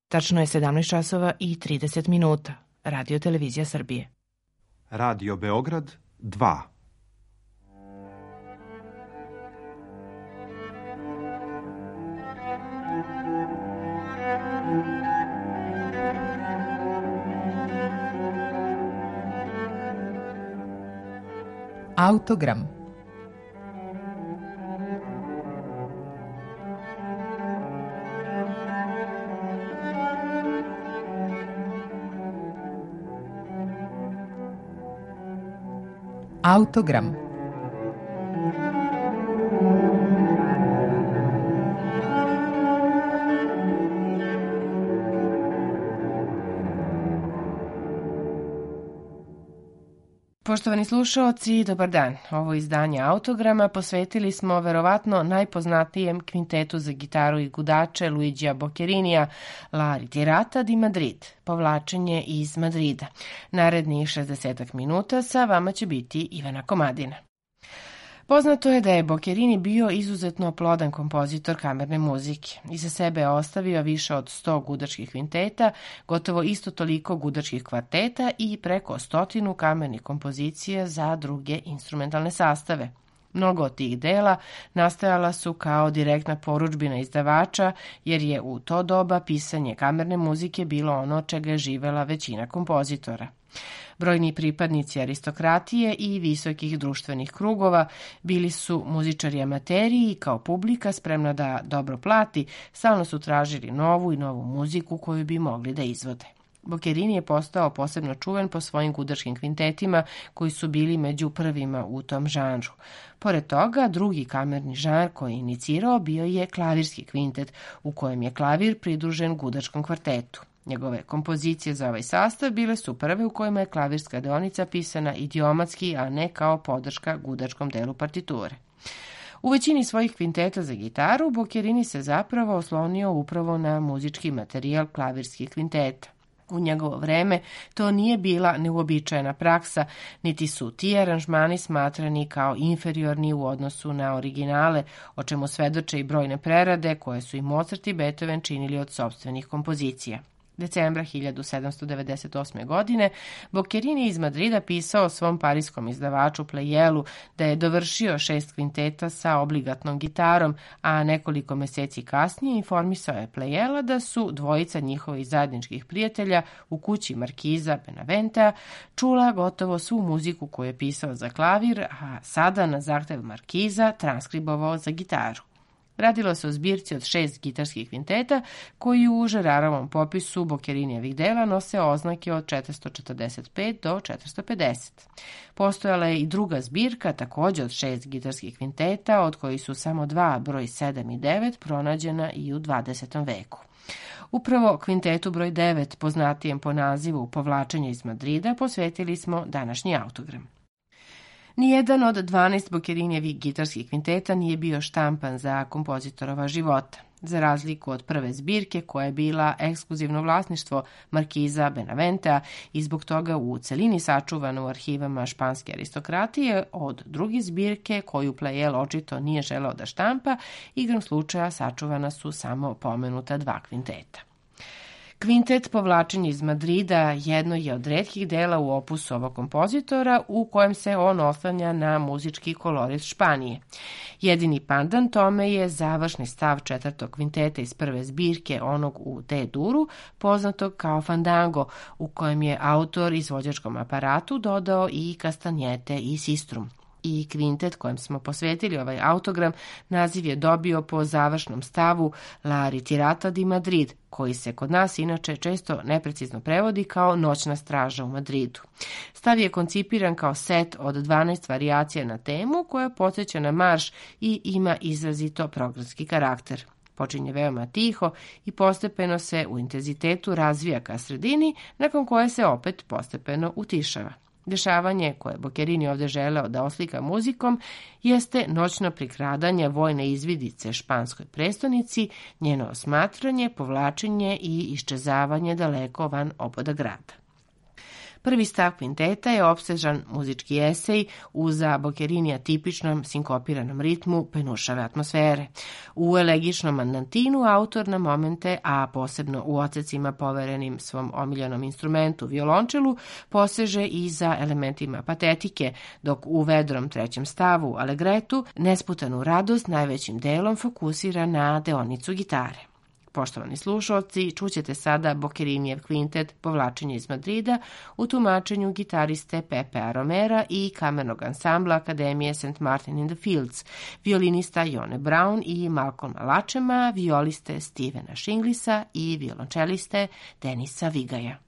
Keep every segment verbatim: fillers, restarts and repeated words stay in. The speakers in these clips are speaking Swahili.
Tačno je sedamnaest časova i trideset minuta. Radio Televizija Srbije. Radio Beograd dva. Autogram. Autogram. Poštovani slušaoci, dobar dan. Ovo izdanje Autograma posvetili smo verovatno najpoznatijem kvintetu za gitaru i gudače Luigija Bocchettinija, La ritirata di Madrid, povlačenje iz Madrida. Narednih šezdeset minuta sa vama će biti Ivana Komadina. Poznato je da je Bocchettini bio izuzetno plodan kompozitor kamerne muzike. Iza sebe je ostavio više od sto gudačkih kvinteta, gotovo isto toliko gudačkih kvarteta i preko stotinu kamernih kompozicija za druge instrumentalne sastave. Mnogo od tih dela nastajala su kao direktna porudžbina izdavača, jer je u to doba pisanje kamerne muzike bilo ono čega je živela većina kompozitora. Brojni pripadnici aristokratije i visokih društvenih krugova bili su muzičari amateri i kao publika spremna da dobro plati, stalno su tražili novu i novu muziku koju bi mogli da izvode. Bocchettini je postao posebno čuven po svojim gudačkim kvintetima koji su bili među prvima u tom žanru. Pored toga, drugi kamerni žanr koji je inicirao bio je klavirski kvintet, u kojem je klavir pridružen gudačkom kvartetu. Njegove kompozicije za ovaj sastav bile su prve u kojima je klavirska deonica pisana idiomatski, a ne kao podrška gudačkom delu partiture. U većini svojih kvinteta za gitaru, Bocchettini se zapravo oslonio upravo na muzički materijal klavirskih kvinteta. U njegovo vreme to nije bila neuobičajena praksa, niti su ti aranžmani smatrani kao inferiorni u odnosu na originale, o čemu svedoče i brojne prerade koje su i Mozart i Beethoven činili od sopstvenih kompozicija. Decembra hiljadu sedamsto devedeset osme. godine Bocchettini iz Madrida pisao svom pariskom izdavaču Pleyelu da je dovršio šest kvinteta sa obligatnom gitarom, a nekoliko meseci kasnije informisao je Pleyela da su dvojica njihovih zajedničkih prijatelja u kući markiza Benaventea čula gotovo svu muziku koju je pisao za klavir, a sada na zahtev markiza transkribovao za gitaru. Radilo se o zbirci od šest gitarskih kvinteta koji u Žerarovom popisu Bocchettinijevih dela nose oznake od četiristo četrdeset pet do četiristo pedeset. Postojala je i druga zbirka, također od šest gitarskih kvinteta, od kojih su samo dva, broj sedam i devet, pronađena i u dvadesetom veku. Upravo kvintetu broj devet, poznatijem po nazivu Povlačenje iz Madrida, posvetili smo današnji Autogram. Nijedan od dvanaest Bocchettinijevih gitarskih kvinteta nije bio štampan za kompozitorova života. Za razliku od prve zbirke koja je bila ekskluzivno vlasništvo markiza Benaventea i zbog toga u celini sačuvana u arhivama španske aristokratije, od druge zbirke koju Pleyel očito nije želeo da štampa, igrom slučaja sačuvana su samo pomenuta dva kvinteta. Kvintet Povlačenje iz Madrida jedno je od retkih dela u opusu ovog kompozitora u kojem se on oslanja na muzički kolorit Španije. Jedini pandan tome je završni stav četvrtog kvinteta iz prve zbirke, onog u D-duru, poznatog kao Fandango, u kojem je autor izvođačkom aparatu dodao i kastanjete i sistrum. I kvintet kojem smo posvetili ovaj autogram naziv je dobio po završnom stavu La ritirata di Madrid, koji se kod nas inače često neprecizno prevodi kao Noćna straža u Madridu. Stav je koncipiran kao set od dvanaest varijacija na temu koja podsjeća na marš i ima izrazito programski karakter. Počinje veoma tiho i postepeno se u intenzitetu razvija ka sredini, nakon koje se opet postepeno utišava. Dešavanje koje je Bocchettini ovdje želeo da oslika muzikom jeste noćno prikradanje vojne izvidice španskoj prestonici, njeno osmatranje, povlačenje i iščezavanje daleko van oboda grada. Prvi stav kvinteta je opsežan muzički esej u za Bocherinija tipičnom sinkopiranom ritmu penušave atmosfere. U elegičnom andantinu autor na momente, a posebno u ocecima poverenim svom omiljenom instrumentu violončelu, poseže i za elementima patetike, dok u vedrom trećem stavu Allegretu nesputanu radost najvećim delom fokusira na deonicu gitare. Poštovani slušalci, čućete sada Boccherinijev kvintet Povlačenje iz Madrida u tumačenju gitariste Pepea Romera i kamernog ansambla Akademije Saint Martin in the Fields, violinista Jone Brown i Malcolma Lačema, violiste Stevena Shinglisa i violončeliste Denisa Vigaja.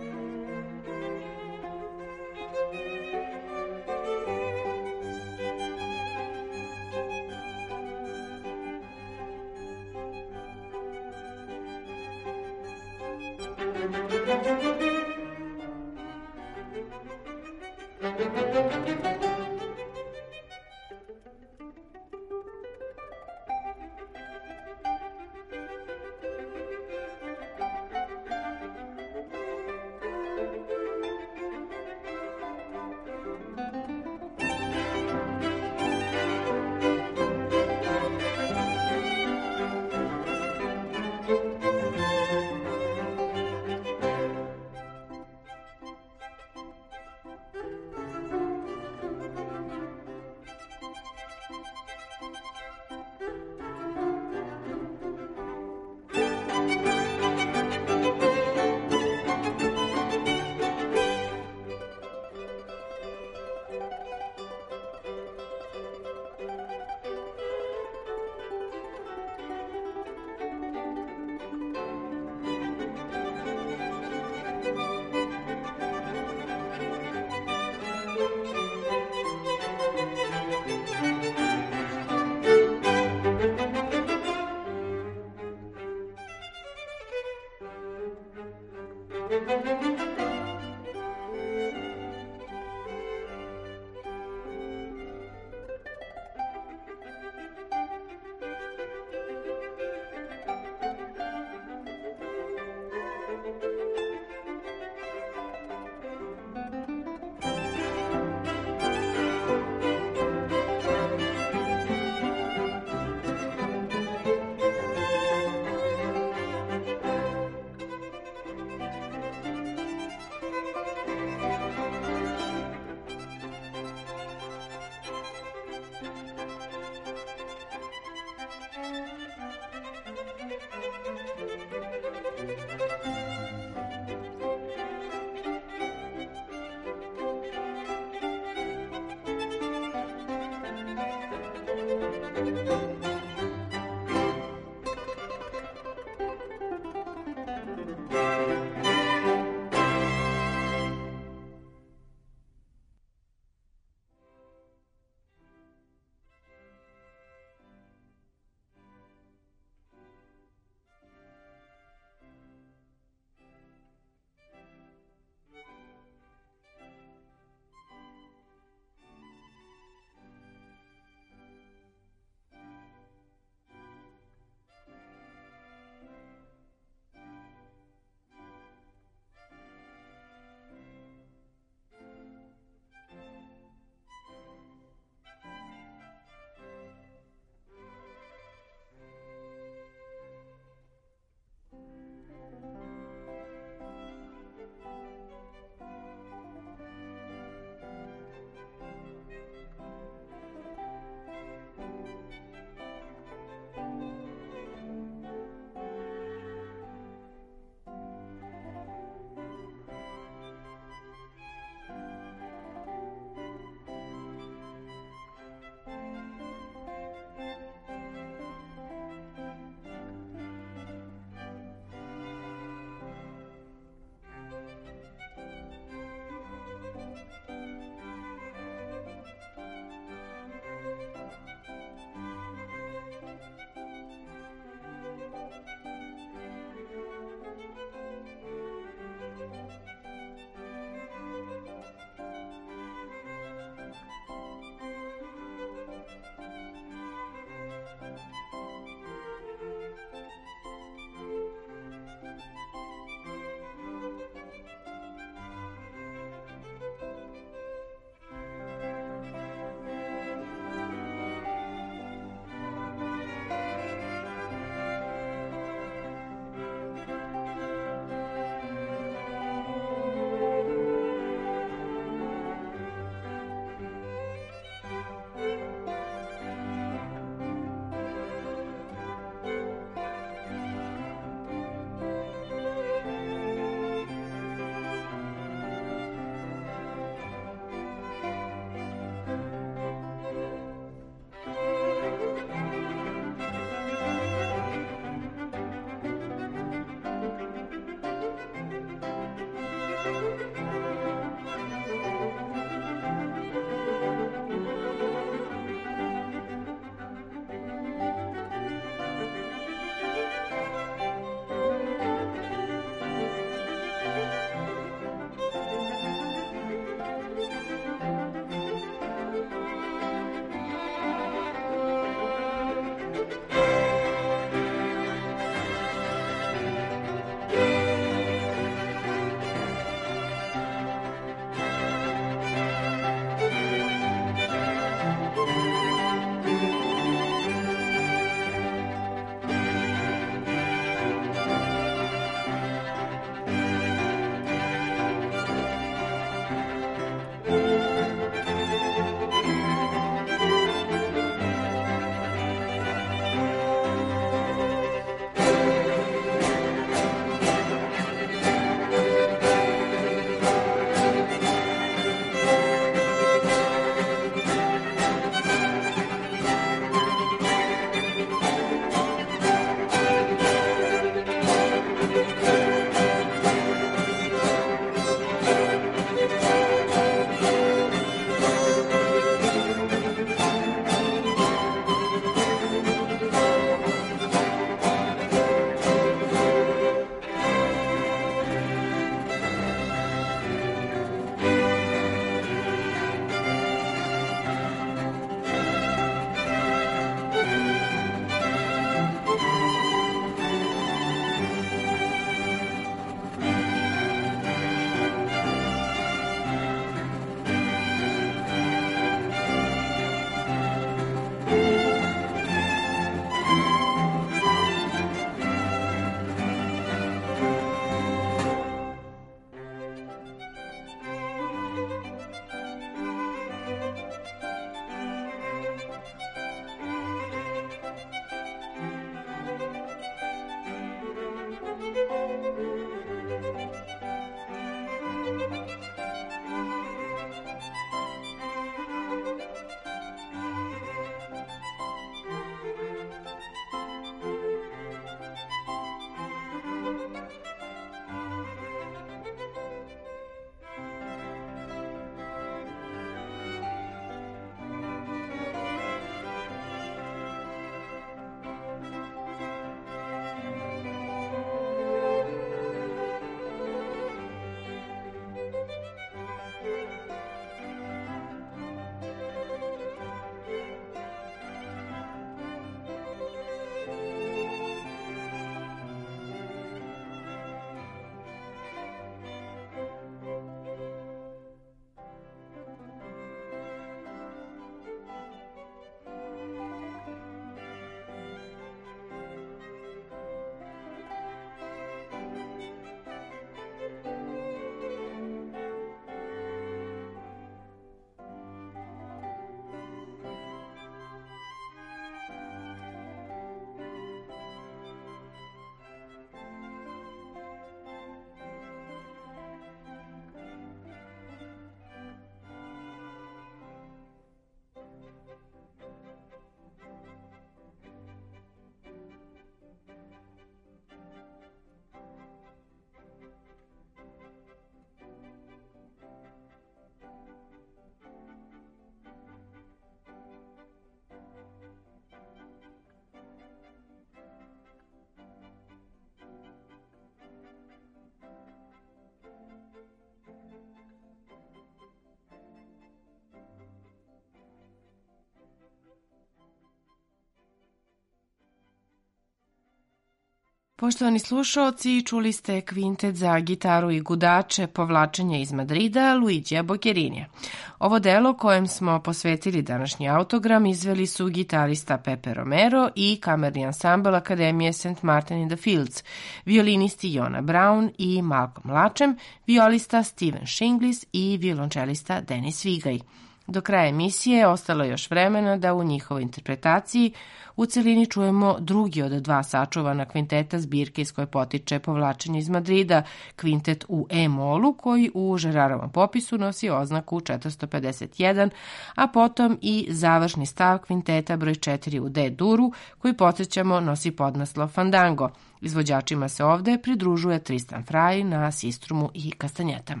Poštovani slušaoci, čuli ste kvintet za gitaru i gudače Povlačenje iz Madrida Luigija Bocchettinija. Ovo delo kojem smo posvetili današnji autogram izveli su gitarista Pepe Romero i kamerni ansambl Akademije Saint Martin in the Fields, violinisti Jona Brown i Malcolm Lačem, violista Steven Shinglis i violončelista Denis Vigaj. Do kraja emisije ostalo je još vremena da u njihovoj interpretaciji u celini čujemo drugi od dva sačuvana kvinteta zbirke iz koje potiče Povlačenje iz Madrida, kvintet u E-molu koji u Žerarovom popisu nosi oznaku četiristo pedeset jedan, a potom i završni stav kvinteta broj četiri u D-duru koji, podsjećamo, nosi podnaslov Fandango. Izvođačima se ovde pridružuje Tristan Fraj na sistrumu i kastanjetama.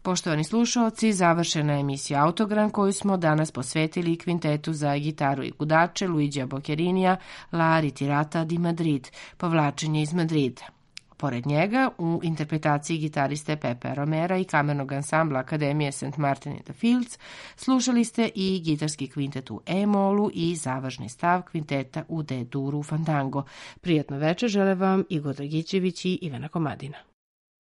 Poštovani slušaoci, završena je emisija Autogram koju smo danas posvetili kvintetu za gitaru i gudače Luigija Bocherinija La ritirata di Madrid, povlačenje iz Madrida. Pored njega, u interpretaciji gitariste Pepe Romera i kamernog ansambla Akademije Saint Martin in the Fields, slušali ste i gitarski kvintet u E-molu i završni stav kvinteta u D-duru Fandango. Prijatno večer žele vam Igor Dragićević i Ivana Komadina.